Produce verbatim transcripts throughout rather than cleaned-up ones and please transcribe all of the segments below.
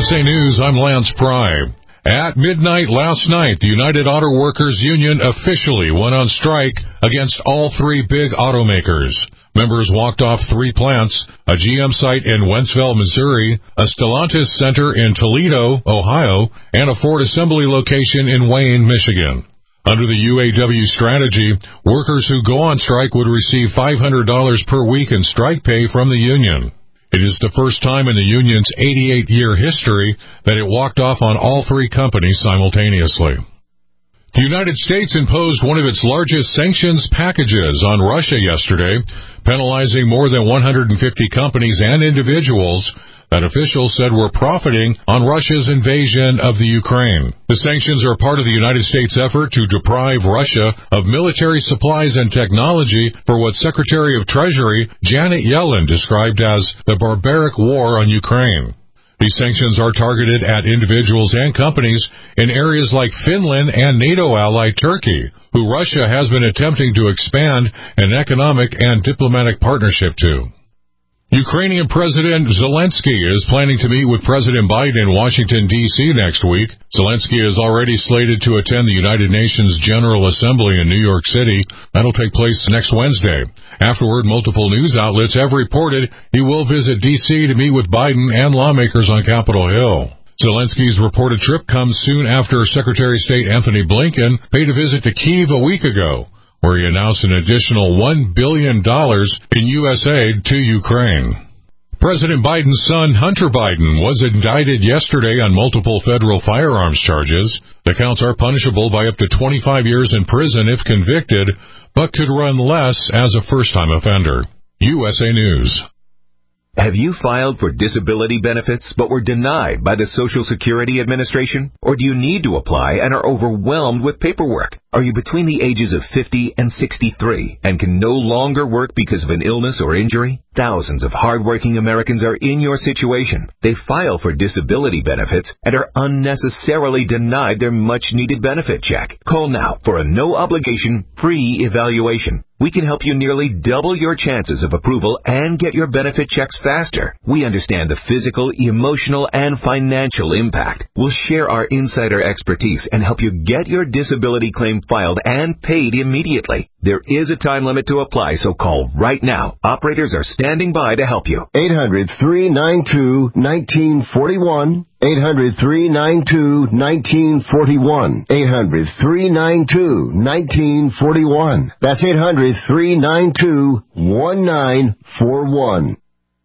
S A News, I'm Lance Pry. At midnight last night, the United Auto Workers Union officially went on strike against all three big automakers. Members walked off three plants, a G M site in Wentzville, Missouri, a Stellantis center in Toledo, Ohio, and a Ford assembly location in Wayne, Michigan. Under the U A W strategy, workers who go on strike would receive five hundred dollars per week in strike pay from the union. It is the first time in the union's eighty-eight year history that it walked off on all three companies simultaneously. The United States imposed one of its largest sanctions packages on Russia yesterday, penalizing more than one hundred fifty companies and individuals that officials said were profiting on Russia's invasion of the Ukraine. The sanctions are part of the United States' effort to deprive Russia of military supplies and technology for what Secretary of Treasury Janet Yellen described as the barbaric war on Ukraine. These sanctions are targeted at individuals and companies in areas like Finland and NATO ally Turkey, who Russia has been attempting to expand an economic and diplomatic partnership to. Ukrainian President Zelensky is planning to meet with President Biden in Washington, D C next week. Zelensky is already slated to attend the United Nations General Assembly in New York City. That'll take place next Wednesday. Afterward, multiple news outlets have reported he will visit D C to meet with Biden and lawmakers on Capitol Hill. Zelensky's reported trip comes soon after Secretary of State Anthony Blinken paid a visit to Kyiv a week ago, where he announced an additional one billion dollars in U S aid to Ukraine. President Biden's son, Hunter Biden, was indicted yesterday on multiple federal firearms charges. The counts are punishable by up to twenty-five years in prison if convicted, but could run less as a first-time offender. U S A News. Have you filed for disability benefits but were denied by the Social Security Administration? Or do you need to apply and are overwhelmed with paperwork? Are you between the ages of fifty and sixty-three and can no longer work because of an illness or injury? Thousands of hardworking Americans are in your situation. They file for disability benefits and are unnecessarily denied their much-needed benefit check. Call now for a no-obligation, free evaluation. We can help you nearly double your chances of approval and get your benefit checks faster. We understand the physical, emotional, and financial impact. We'll share our insider expertise and help you get your disability claim filed and paid immediately. There is a time limit to apply, so call right now. Operators are standing by to help you. eight hundred, three nine two, one nine four one. eight hundred, three nine two, one nine four one. eight hundred, three nine two, one nine four one. That's eight hundred, three nine two, one nine four one.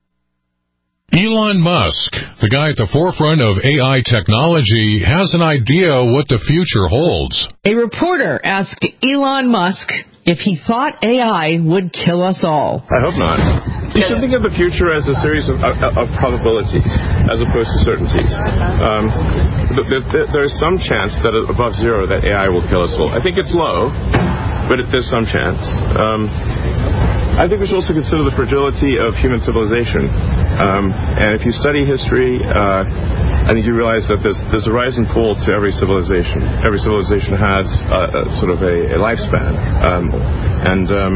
Elon Musk, the guy at the forefront of A I technology, has an idea what the future holds. A reporter asked Elon Musk if he thought A I would kill us all. I hope not. You should think of the future as a series of, of, of probabilities as opposed to certainties. Um, there, there, there is some chance that above zero that A I will kill us all. I think it's low, but it, there's some chance. Um, I think we should also consider the fragility of human civilization. Um, and if you study history, uh, I think you realize that there's, there's a rise and fall to every civilization. Every civilization has uh, a, sort of a, a lifespan. Um, and, um,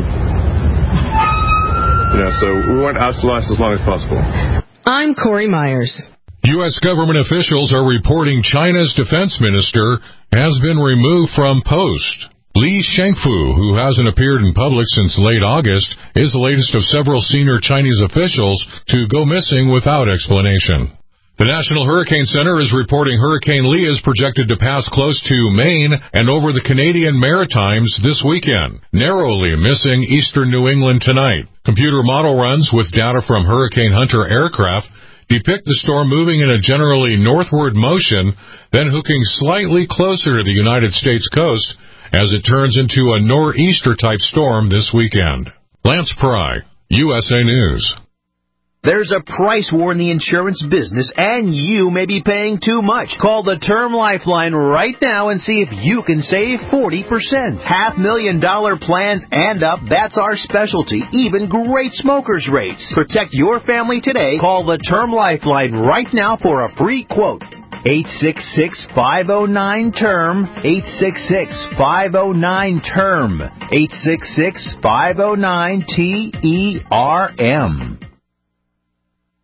you know, so we want us to last as long as possible. I'm Corey Myers. U S government officials are reporting China's defense minister has been removed from post. Li Shangfu, who hasn't appeared in public since late August, is the latest of several senior Chinese officials to go missing without explanation. The National Hurricane Center is reporting Hurricane Lee is projected to pass close to Maine and over the Canadian Maritimes this weekend, narrowly missing eastern New England tonight. Computer model runs with data from Hurricane Hunter aircraft depict the storm moving in a generally northward motion, then hooking slightly closer to the United States coast as it turns into a nor'easter-type storm this weekend. Lance Pry, U S A News. There's a price war in the insurance business, and you may be paying too much. Call the Term Lifeline right now and see if you can save forty percent. Half million dollar plans and up, that's our specialty. Even great smokers rates. Protect your family today. Call the Term Lifeline right now for a free quote. eight six six, five oh nine, T E R M. eight six six, five oh nine, T E R M. eight six six, five oh nine, T E R M.